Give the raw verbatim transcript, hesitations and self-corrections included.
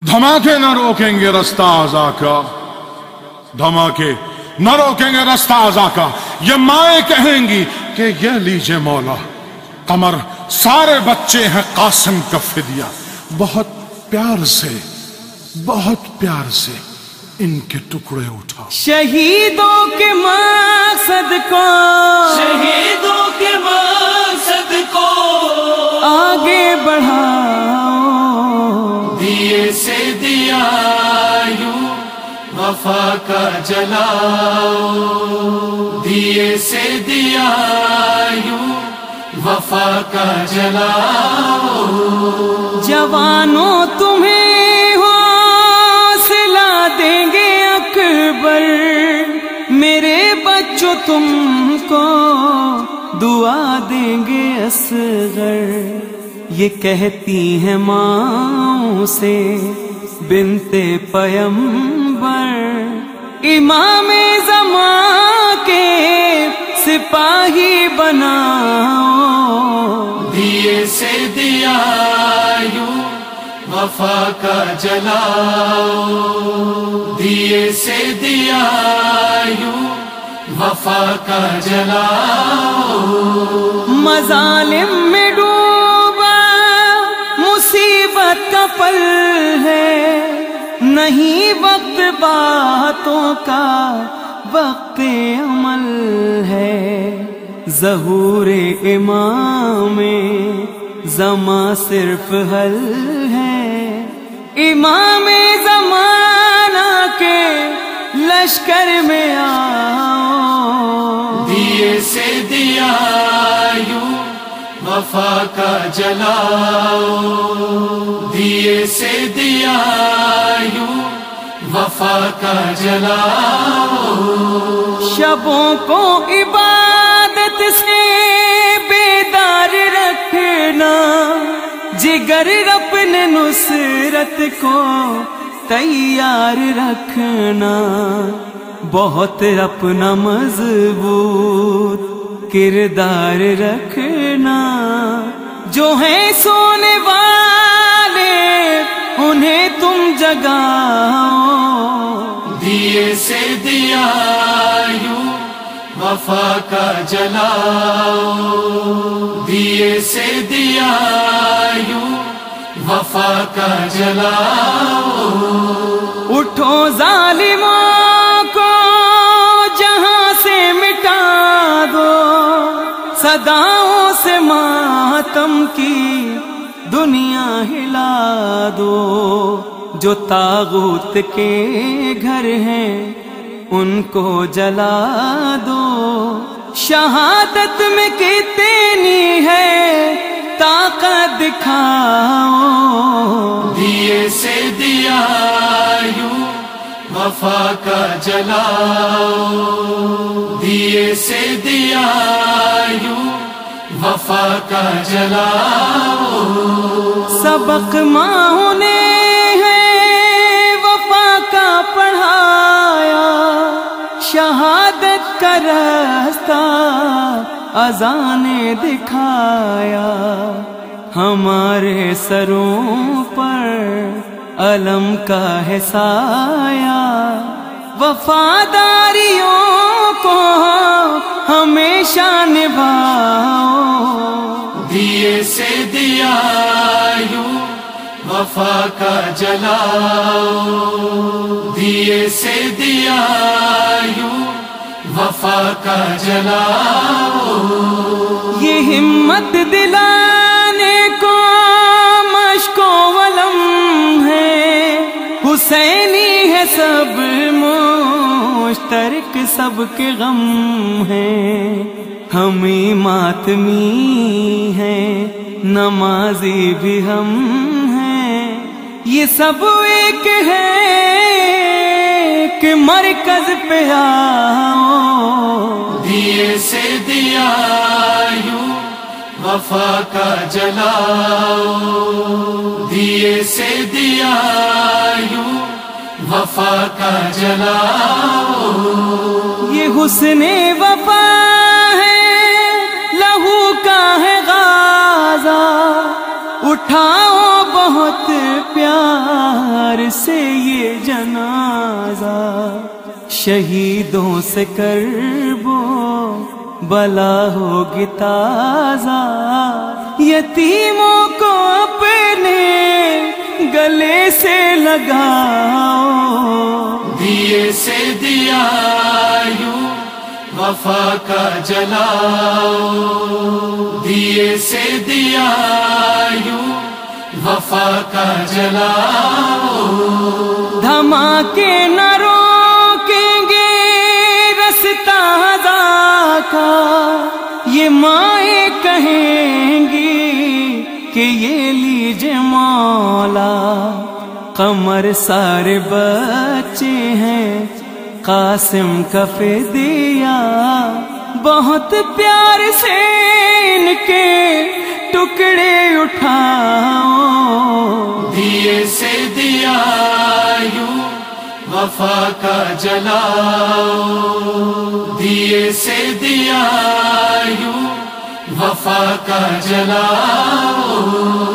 دھماکے نہ روکیں گے رستہ آزا کا، دھماکے نہ روکیں گے رستہ آزا کا۔ یہ مائیں کہیں گی کہ یہ لیجئے مولا، قمر سارے بچے ہیں قاسم کا فدیہ، بہت پیار سے بہت پیار سے ان کے ٹکڑے اٹھا۔ شہیدوں کے مقصد کو شہیدوں کے مقصد کو آگے بڑھاؤ، دیے سے دیا یوں وفا کا جلاؤ، دیے سے دیا یوں وفا کا جلاؤ۔ جوانوں تمہیں حوصلہ دیں گے اکبر، میرے بچوں تم کو دعا دیں گے اصغر۔ یہ کہتی ہیں ماں سے بنت پیمبر، امام زمان کے سپاہی بناؤ، دیے سے دیا یوں وفا کا جلاؤ، دیے سے دیا یوں وفا کا جلاؤ۔ مظالم میں ڈوبا مصیبت کا پل ہے، نہیں وقت باتوں کا وقت عمل ہے۔ ظہور امام زمان صرف حل ہے، امام زمانہ کے لشکر میں آؤ، دیے سے دیا یوں وفا کا جلاؤ، دیے سے دیا یوں وفا کا جلاؤ۔ شبوں کو عبادت سے بیدار رکھنا، جگر اپنے نصرت کو تیار رکھنا، بہت اپنا مضبوط کردار رکھنا، جو ہیں سونے والے انہیں تم جگاؤ، دیے سے دیا یوں وفا کا جلاؤ، دیے سے دیا یوں وفا کا جلاؤ۔ اٹھو ظالموں کو جہاں سے مٹا دو، صداؤں سے ماتم کی دنیا ہلا دو، جو طاغوت کے گھر ہیں ان کو جلا دو، شہادت میں کتنی ہے طاقت دکھاؤ، دیے سے دیا یوں وفا کا جلاؤ، دیے سے دیا یوں وفا کا جلاؤ۔ سبق ماں نے ہے وفا کا پڑھایا، شہادت کا راستہ اذان نے دکھایا، ہمارے سروں پر علم کا ہے سایہ، وفاداریوں کو ہمیشہ نبھاؤ، دیے سے دیا یوں وفا کا جلاؤ، دیے سے دیا یوں وفا کا جلاؤ۔ یہ ہمت دلانے کو مشق و علم ہے، حسینی ہے سب مشترک سب کے غم ہیں، ہمیں ماتمی ہیں نمازی بھی ہم ہیں، یہ سب ایک ہے کہ مرکز پہ آؤ، دیے سے دیا یوں وفا کا جلاؤ، دیے سے دیا یوں وفا کا جلاؤ۔ یہ حسن وفا ہے لہو کا ہے غازہ، اٹھاؤ بہت پیار پیار سے یہ جنازہ، شہیدوں سے کربو بلا ہوگی تازہ، یتیموں کو اپنے گلے سے لگاؤ، دیے سے دیا یوں وفا کا جلاؤ، دیے سے دیا یوں وفا کا جلاؤ، دھماکے نہ روکیں گے رستہ ہزار کا، یہ مائیں کہیں گی کہ یہ لیجے مولا، قمر سارے بچے ہیں قاسم کا فدیہ، بہت پیار سے ان کے ٹکڑے اٹھاؤ، دیے سے دیا یوں وفا کا جلاؤ، دیے سے دیا یوں وفا کا جلاؤ۔